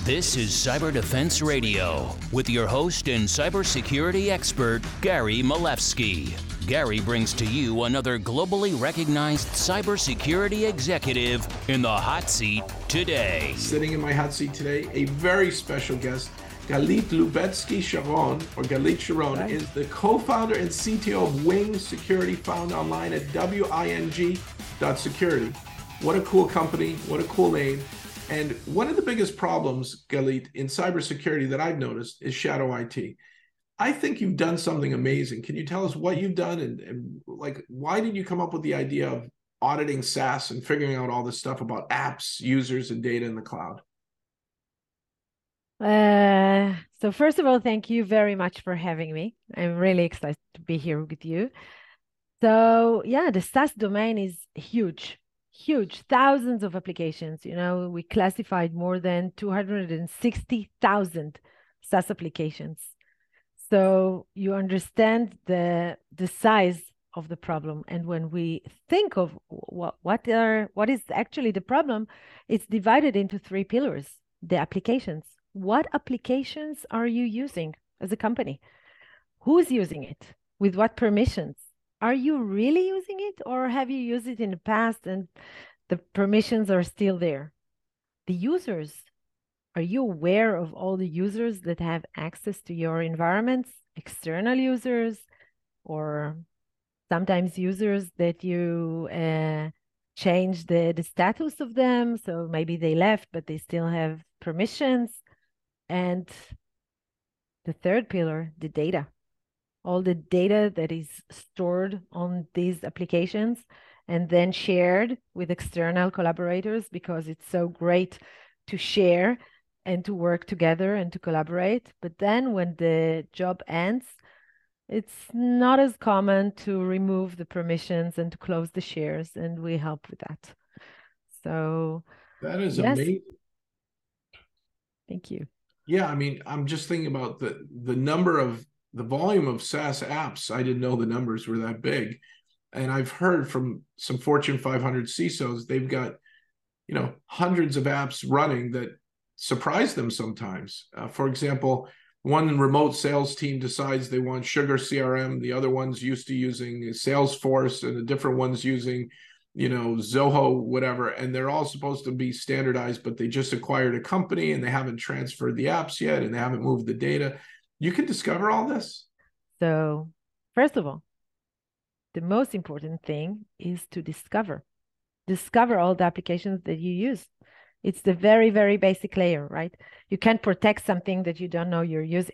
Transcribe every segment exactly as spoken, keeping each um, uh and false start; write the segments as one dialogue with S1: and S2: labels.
S1: This is Cyber Defense Radio with your host and cybersecurity expert, Gary Malevsky. Gary brings to you another globally recognized cybersecurity executive in the hot seat today.
S2: Sitting in my hot seat today, a very special guest, Galit Lubetsky Sharon, or Galit Sharon, right. is the co-founder and C T O of Wing Security, found online at wing dot security. What a cool company, what a cool name. And one of the biggest problems, Galit, in cybersecurity that I've noticed is shadow I T. I think you've done something amazing. Can you tell us what you've done and, and like, why did you come up with the idea of auditing SaaS and figuring out all this stuff about apps, users, and data in the cloud?
S3: Uh, so first of all, thank you very much for having me. I'm really excited to be here with you. So yeah, the SaaS domain is huge, huge, thousands of applications. You know, we classified more than two hundred sixty thousand SaaS applications. So you understand the the size of the problem. And when we think of what what are what is actually the problem, it's divided into three pillars: the applications. What applications are you using as a company? Who's using it? With what permissions? Are you really using it, or have you used it in the past and the permissions are still there? The users. Are you aware of all the users that have access to your environments? External users, or sometimes users that you uh, change the, the status of them. So maybe they left, but they still have permissions. And the third pillar, the data. All the data that is stored on these applications and then shared with external collaborators, because it's so great to share and to work together and to collaborate. But then when the job ends, it's not as common to remove the permissions and to close the shares, and we help with that. So
S2: that is
S3: yes.
S2: amazing.
S3: Thank you.
S2: Yeah, I mean, I'm just thinking about the the number of the volume of SaaS apps. I didn't know the numbers were that big. And I've heard from some Fortune five hundred C I S Os, they've got, you know, hundreds of apps running that surprise them sometimes. Uh, for example, one remote sales team decides they want Sugar C R M. The other one's used to using Salesforce, and the different one's using, you know, Zoho, whatever. And they're all supposed to be standardized, but they just acquired a company and they haven't transferred the apps yet, and they haven't moved the data. You can discover all this.
S3: So first of all, the most important thing is to discover. Discover all the applications that you use. It's the very, very basic layer, right? You can't protect something that you don't know you're using.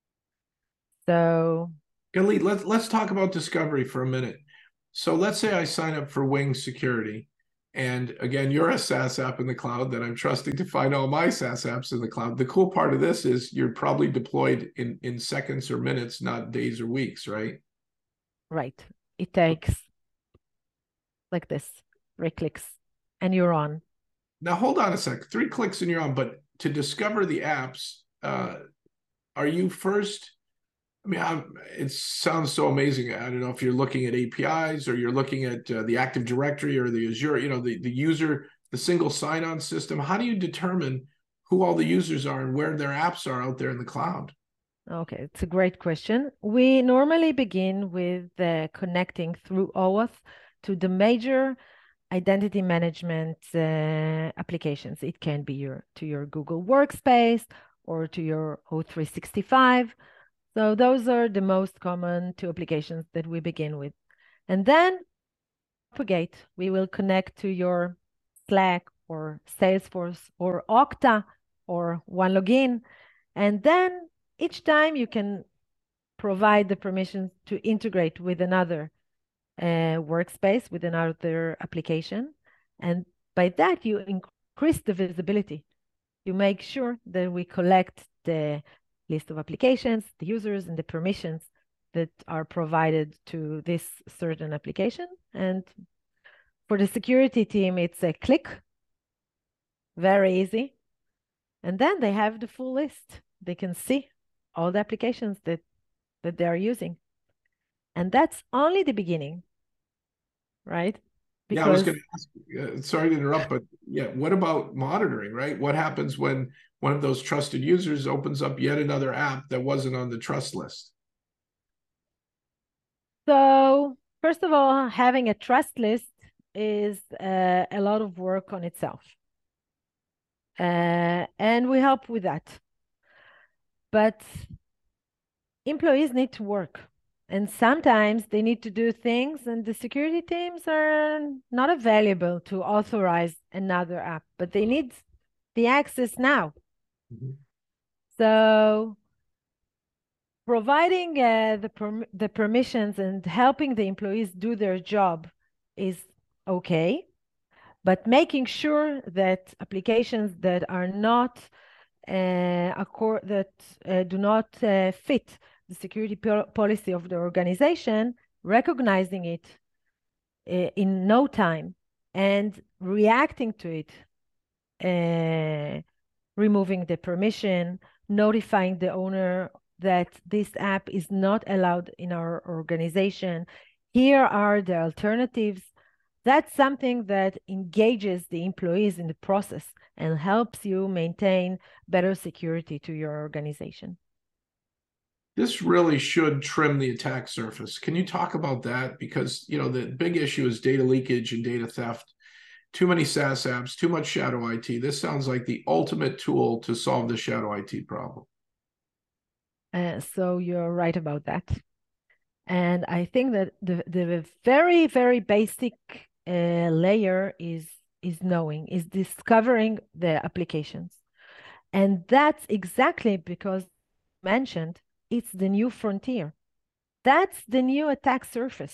S3: So
S2: Galit, let's, let's talk about discovery for a minute. So let's say I sign up for Wing Security. And again, you're a SaaS app in the cloud that I'm trusting to find all my SaaS apps in the cloud. The cool part of this is you're probably deployed in, in seconds or minutes, not days or weeks, right?
S3: Right. It takes like this, three clicks, and you're on.
S2: Now, hold on a sec. Three clicks and you're on. But to discover the apps, uh, are you first? I mean, I'm, it sounds so amazing. I don't know if you're looking at A P Is or you're looking at uh, the Active Directory or the Azure, you know, the, the user, the single sign-on system. How do you determine who all the users are and where their apps are out there in the cloud?
S3: Okay, it's a great question. We normally begin with uh, connecting through OAuth to the major identity management uh, applications. It can be your to your Google Workspace or to your O three sixty-five. So those are the most common two applications that we begin with. And then propagate, we will connect to your Slack or Salesforce or Okta or OneLogin. And then each time you can provide the permissions to integrate with another uh, workspace, with another application. And by that, you increase the visibility. You make sure that we collect the list of applications, the users, and the permissions that are provided to this certain application. And for the security team, it's a click, very easy. And then they have the full list. They can see all the applications that, that they are using. And that's only the beginning, right?
S2: Yeah, I was
S3: because
S2: going to ask, uh, sorry to interrupt, but yeah, what about monitoring, right? What happens when one of those trusted users opens up yet another app that wasn't on the trust list?
S3: so first of all, having a trust list is uh, a lot of work on itself. Uh, and we help with that. But employees need to work. And sometimes they need to do things, and the security teams are not available to authorize another app, but they need the access now.
S2: Mhm.
S3: So providing uh, the, perm the permissions and helping the employees do their job is okay, but making sure that applications that are not uh, accord that uh, do not uh, fit the security po policy of the organization, recognizing it uh, in no time and reacting to it, uh, removing the permission, notifying the owner that this app is not allowed in our organization. Here are the alternatives. That's something that engages the employees in the process and helps you maintain better security to your organization.
S2: This really should trim the attack surface. Can you talk about that? Because, you know, the big issue is data leakage and data theft. Too many SaaS apps, too much shadow I T. This sounds like the ultimate tool to solve the shadow I T problem.
S3: Uh, so you're right about that. And I think that the, the very, very basic uh, layer is, is knowing, is discovering the applications. And that's exactly because mentioned, it's the new frontier. That's the new attack surface.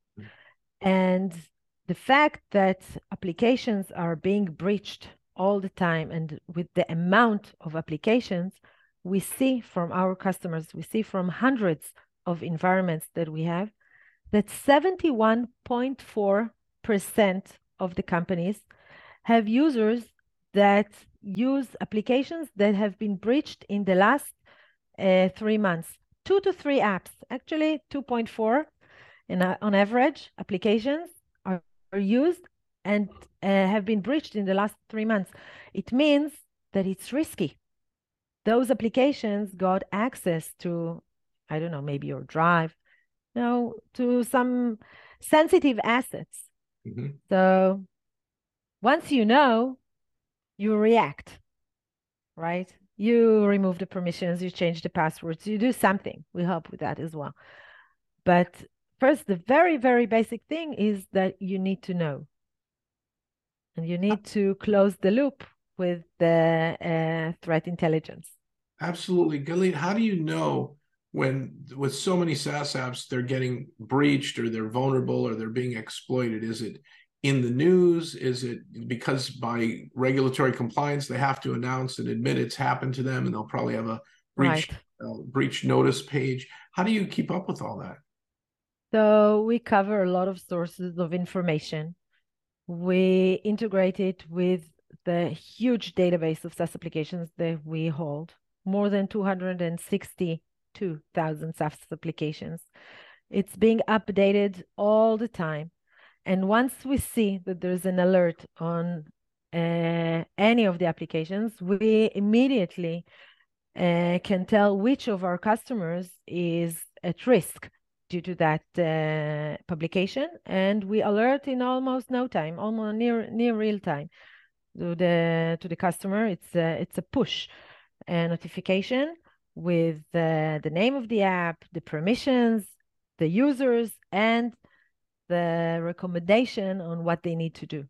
S3: And the fact that applications are being breached all the time, and with the amount of applications we see from our customers, we see from hundreds of environments that we have, that seventy-one point four percent of the companies have users that use applications that have been breached in the last uh, three months. Two to three apps, actually two point four in, uh, on average, applications are, are used and uh, have been breached in the last three months. It means that it's risky. Those applications got access to, I don't know, maybe your drive, you know, to some sensitive assets.
S2: Mm-hmm.
S3: So once you know, you react, right? You remove the permissions, you change the passwords, you do something. We help with that as well. But first, the very, very basic thing is that you need to know. And you need to close the loop with the uh, threat intelligence.
S2: Absolutely. Galit, how do you know when, with so many SaaS apps, they're getting breached or they're vulnerable or they're being exploited? Is it in the news? Is it because by regulatory compliance, they have to announce and admit it's happened to them, and they'll probably have a breach,
S3: Right.
S2: uh, breach notice page? How do you keep up with all that?
S3: So we cover a lot of sources of information. We integrate it with the huge database of SaaS applications that we hold, more than two hundred sixty-two thousand SaaS applications. It's being updated all the time. And once we see that there's an alert on uh, any of the applications, we immediately uh, can tell which of our customers is at risk due to that uh, publication, and we alert in almost no time, almost near near real time to the to the customer. It's a, it's a push a notification with uh, the name of the app, the permissions, the users, and the recommendation on what they need to do.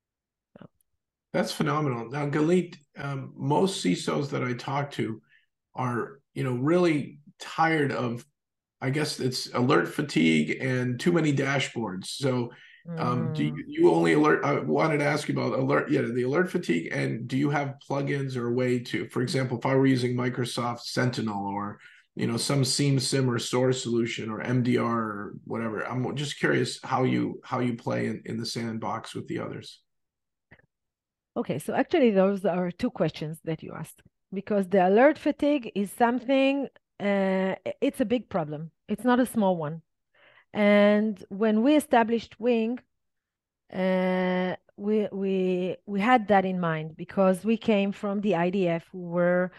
S2: That's phenomenal. Now, Galit, um, most C I S Os that I talk to are, you know, really tired of, I guess it's alert fatigue and too many dashboards. So um, do you, you only alert, I wanted to ask you about alert, yeah, the alert fatigue, and do you have plugins or a way to, for example, if I were using Microsoft Sentinel or, you know, some SIEM SIM or SOAR solution or M D R or whatever, I'm just curious how you, how you play in, in the sandbox with the others.
S3: Okay, so actually those are two questions that you asked, because the alert fatigue is something, uh, it's a big problem. It's not a small one. And when we established Wing, uh, we we we had that in mind because we came from the I D F, who were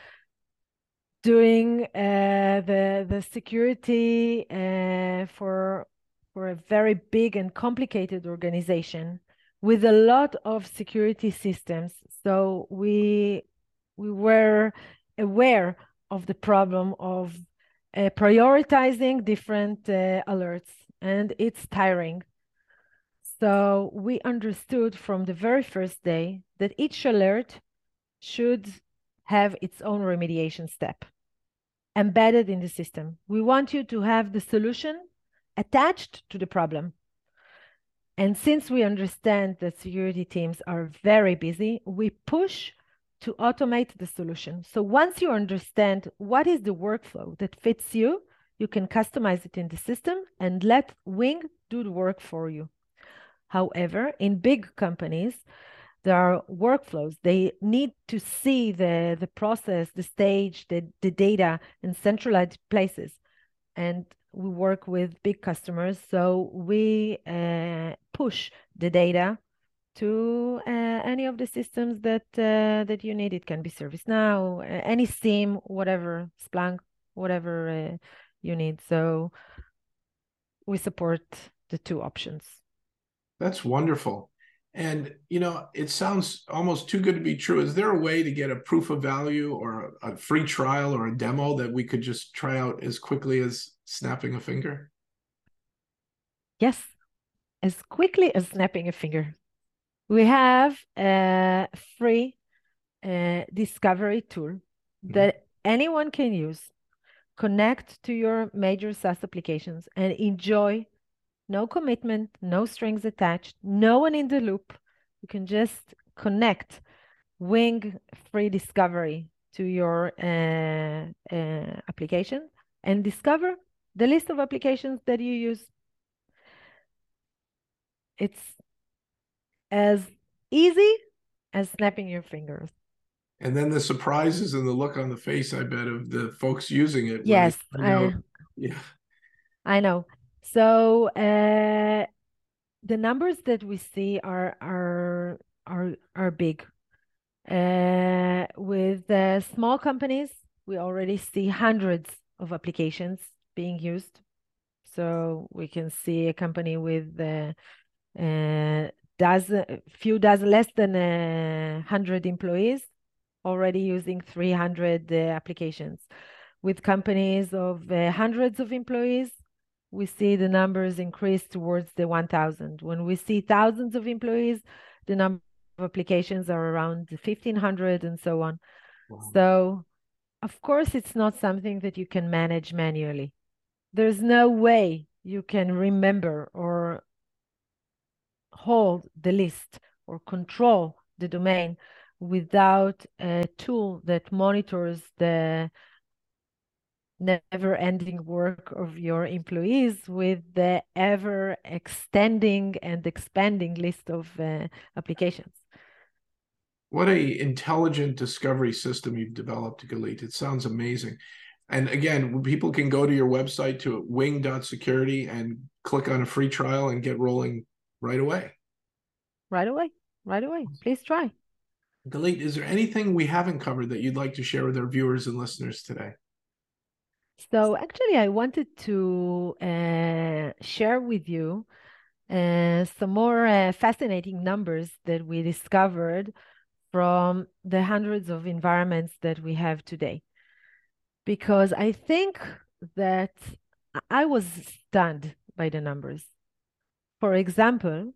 S3: doing uh, the the security uh, for for a very big and complicated organization with a lot of security systems. So we we were aware of the problem of uh, prioritizing different uh, alerts, and it's tiring. So we understood from the very first day that each alert should have its own remediation step embedded in the system. We want you to have the solution attached to the problem. And since we understand that security teams are very busy, we push to automate the solution. So once you understand what is the workflow that fits you, you can customize it in the system and let Wing do the work for you. However, in big companies, there are workflows. They need to see the, the process, the stage, the, the data in centralized places. And we work with big customers, so we uh, push the data to uh, any of the systems that uh, that you need. It can be ServiceNow, uh, any SIEM, whatever, Splunk, whatever uh, you need. So we support the two options.
S2: That's wonderful. And, you know, it sounds almost too good to be true. Is there a way to get a proof of value or a, a free trial or a demo that we could just try out as quickly as snapping a finger?
S3: Yes, as quickly as snapping a finger. We have a free uh, discovery tool mm-hmm. that anyone can use, connect to your major SaaS applications, and enjoy. No commitment, no strings attached, no one in the loop. You can just connect Wing free discovery to your uh, uh, application and discover the list of applications that you use. It's as easy as snapping your fingers.
S2: And then the surprises and the look on the face, I bet, of the folks using it.
S3: Yes, I,
S2: yeah,
S3: I know. So uh, the numbers that we see are are are are big. Uh, with uh, small companies, we already see hundreds of applications being used. So we can see a company with uh, uh, dozen, few dozen, less than a hundred employees, already using three hundred uh, applications. With companies of uh, hundreds of employees, we see the numbers increase towards the one thousand. When we see thousands of employees, the number of applications are around fifteen hundred and so on. Wow. So, of course, it's not something that you can manage manually. There's no way you can remember or hold the list or control the domain without a tool that monitors the never-ending work of your employees with the ever-extending and expanding list of uh, applications.
S2: What a intelligent discovery system you've developed, Galit. It sounds amazing. And again, people can go to your website to wing dot security and click on a free trial and get rolling right away.
S3: Right away, right away. Please try.
S2: Galit, is there anything we haven't covered that you'd like to share with our viewers and listeners today?
S3: So actually, I wanted to uh, share with you uh, some more uh, fascinating numbers that we discovered from the hundreds of environments that we have today. Because I think that I was stunned by the numbers. For example,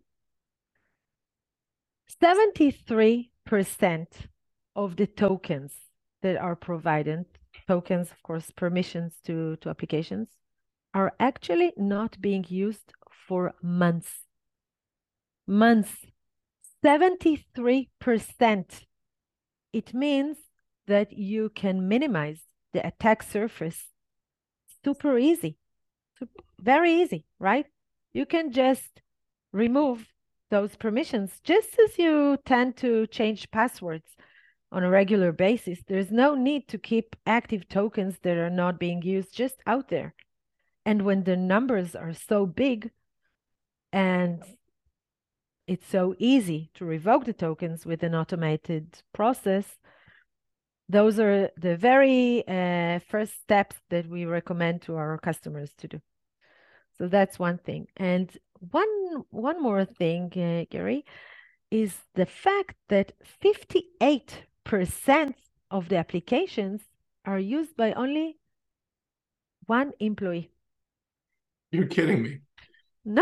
S3: seventy-three percent of the tokens that are provided, tokens, of course, permissions to, to applications, are actually not being used for months. Months. seventy-three percent. It means that you can minimize the attack surface super easy. Super, very easy, right? You can just remove those permissions just as you tend to change passwords on a regular basis. There's no need to keep active tokens that are not being used just out there. And when the numbers are so big and it's so easy to revoke the tokens with an automated process, those are the very uh, first steps that we recommend to our customers to do. So that's one thing. And one one more thing, uh, Gary, is the fact that fifty-eight percent of the applications are used by only one employee.
S2: You're kidding me.
S3: No.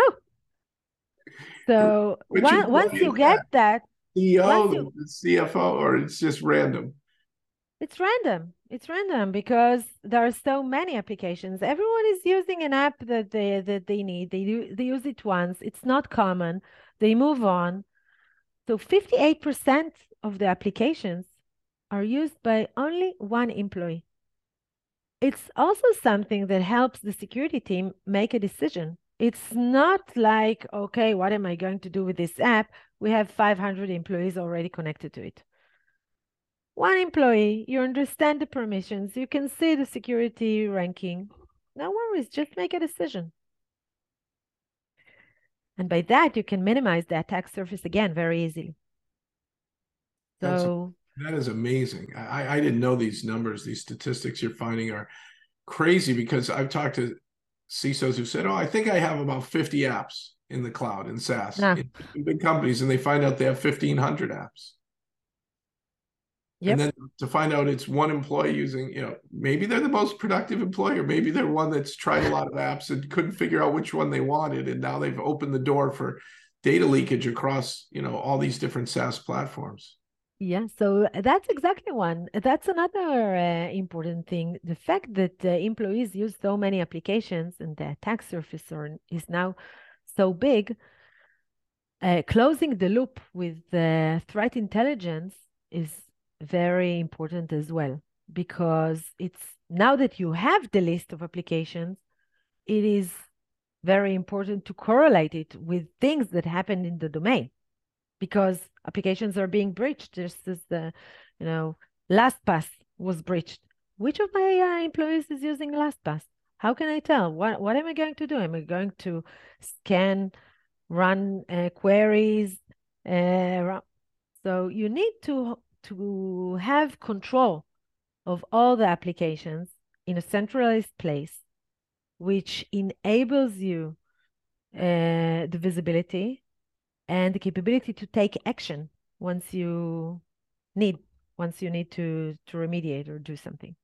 S3: So one, once you get that,
S2: C E O,
S3: you,
S2: the C F O, or it's just random?
S3: It's random. It's random because there are so many applications. Everyone is using an app that they that they need. They do they use it once. It's not common. They move on. So fifty-eight percent of the applications are used by only one employee. It's also something that helps the security team make a decision. It's not like, okay, what am I going to do with this app? We have five hundred employees already connected to it. One employee, you understand the permissions, you can see the security ranking. No worries, just make a decision. And by that, you can minimize the attack surface again very easily. So
S2: That's, that is amazing. I, I didn't know these numbers, these statistics you're finding are crazy, because I've talked to C I S Os who said, oh, I think I have about fifty apps in the cloud in SaaS,
S3: yeah.
S2: in, in big companies, and they find out they have fifteen hundred apps. Yep. And then to find out it's one employee using, you know, maybe they're the most productive employee, or maybe they're one that's tried a lot of apps and couldn't figure out which one they wanted. And now they've opened the door for data leakage across, you know, all these different SaaS platforms.
S3: Yeah, so that's exactly one. That's another uh, important thing. The fact that uh, employees use so many applications and the attack surface are, is now so big, uh, closing the loop with uh, threat intelligence is very important as well, because it's now that you have the list of applications, it is very important to correlate it with things that happen in the domain, because applications are being breached. Just as the, you know, LastPass was breached. Which of my uh, employees is using LastPass? How can I tell? What what am I going to do? Am I going to scan, run uh, queries? Uh, run... So you need to to have control of all the applications in a centralized place, which enables you uh, the visibility and the capability to take action once you need once you need to to remediate or do something.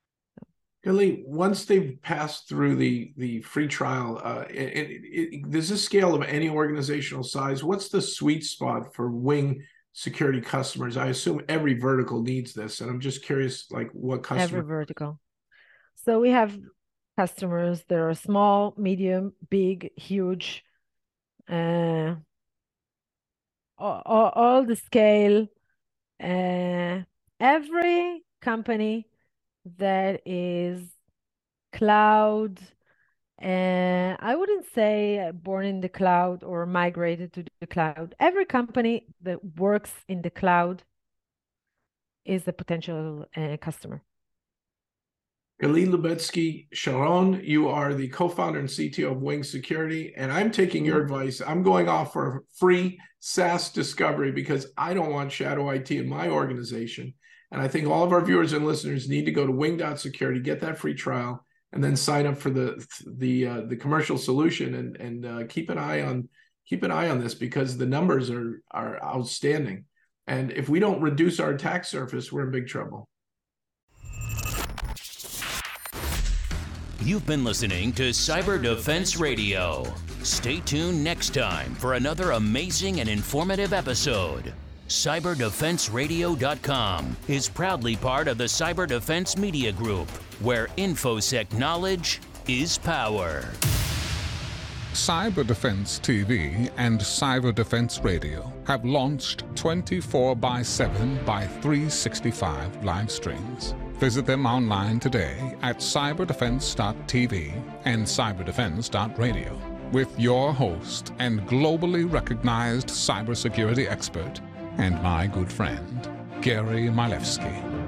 S2: Gali, once they've passed through the the free trial, uh, it, it, it, there's a scale of any organizational size. What's the sweet spot for Wing security customers? I assume every vertical needs this, and I'm just curious, like what customer?
S3: Every vertical. So we have customers that are small, medium, big, huge, uh, all, all, all the scale. Uh, every company that is cloud, uh, I wouldn't say born in the cloud or migrated to the cloud. Every company that works in the cloud is a potential uh, customer.
S2: Gali Lubetsky Sharon, you are the co-founder and C T O of Wing Security, and I'm taking your advice. I'm going off for a free SaaS discovery because I don't want shadow I T in my organization. And I think all of our viewers and listeners need to go to wing dot security, get that free trial, and then sign up for the the uh, the commercial solution, and and uh, keep an eye on keep an eye on this, because the numbers are are outstanding. And if we don't reduce our attack surface, we're in big trouble.
S1: You've been listening to Cyber Defense Radio. Stay tuned next time for another amazing and informative episode. cyber defense radio dot com is proudly part of the Cyber Defense Media Group, where InfoSec knowledge is power.
S4: Cyber Defense T V and Cyber Defense Radio have launched twenty-four by seven by three sixty-five live streams. Visit them online today at cyber defense dot T V and cyber defense dot radio with your host and globally recognized cybersecurity expert and my good friend, Gary Milewski.